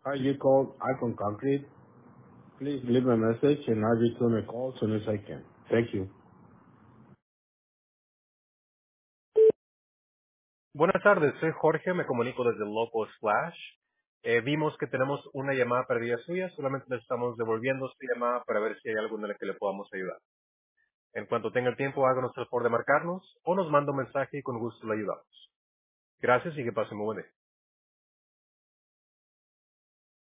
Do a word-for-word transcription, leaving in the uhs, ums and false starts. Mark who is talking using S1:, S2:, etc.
S1: Hi, you called Icon Concrete. Please leave a message and I'll return a call as soon as I can. Thank you.
S2: Buenas tardes, soy Jorge, me comunico desde Loco Splash. Eh, vimos que tenemos una llamada perdida suya, solamente le estamos devolviendo su llamada para ver si hay alguna en la que le podamos ayudar. En cuanto tenga el tiempo, háganos el favor de marcarnos o nos manda un mensaje y con gusto le ayudamos. Gracias y que pasen muy buen día.